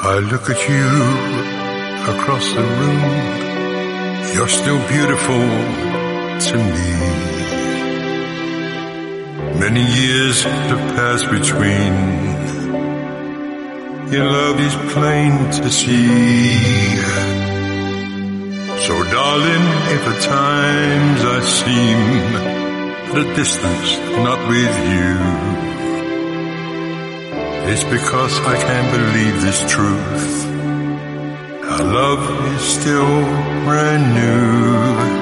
I look at you across the room. You're still beautiful to me. Many years have passed between. Your love is plain to see. So darling, if at times I seem at a distance, not with you, it's because I can't believe this truth. Our love is still brand new.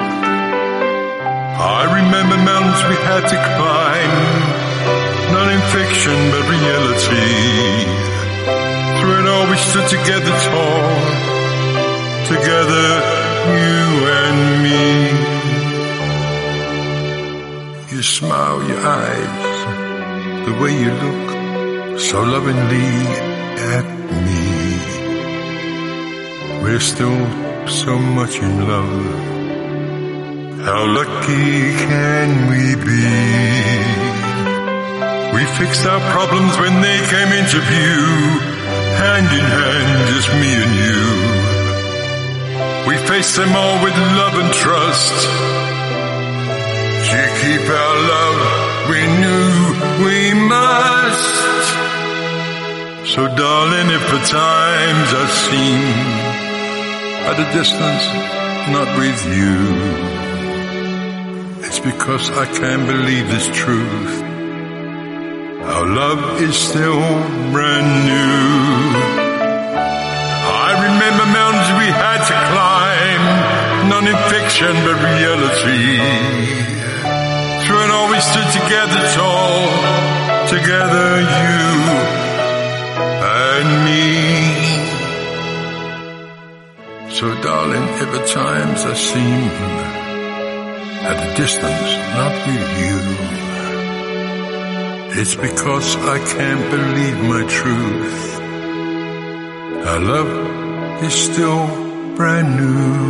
I remember mountains we had to climb, not in fiction but reality. Through it all we stood together tall, together you and me. Your smile, your eyes, the way you look so lovingly at me. We're still so much in love. How lucky can we be? We fixed our problems when they came into view, hand in hand, just me and you. We faced them all with love and trust. To keep our love, we knew we must. So darling, if at times I seem at a distance, not with you, it's because I can't believe this truth. Our love is still brand new. I remember mountains we had to climb, not in fiction but reality. Through it all we stood together tall, together you and me. So darling, if at times I seem at a distance, not with you, it's because I can't believe my truth. Our love is still brand new.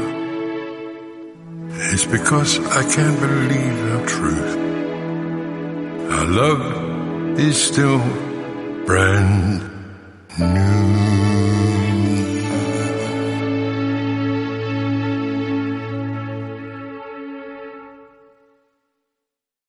It's because I can't believe our truth. Our love is still brand new.